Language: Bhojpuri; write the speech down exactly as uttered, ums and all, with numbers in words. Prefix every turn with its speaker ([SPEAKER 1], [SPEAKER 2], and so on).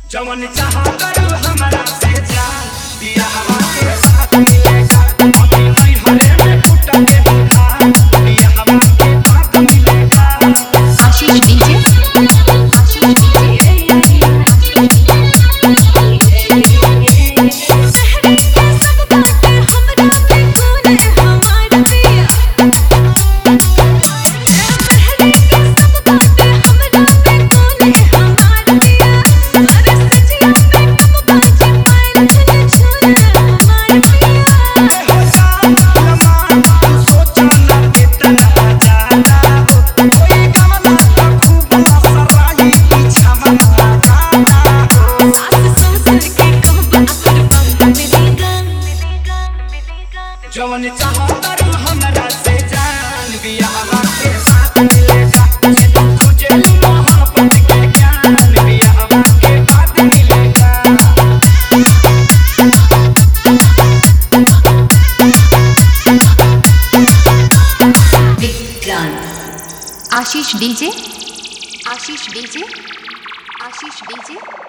[SPEAKER 1] जवन चाहा करू हमरा से जान दिया हवा के साथ मिलेगा अभी नहीं हरे में टूट के बुझा दिया हवा के साथ मिलेगा
[SPEAKER 2] आशीष डीजे आशीष डीजे
[SPEAKER 1] जवन चाहा करू हमरा से जान बिया हवा के साथ मिलेगा जे तू खोजे मोहब्बत के ज्ञान बिया हवा के बाद मिलेगा
[SPEAKER 2] Ashish DJ Ashish DJ Ashish DJ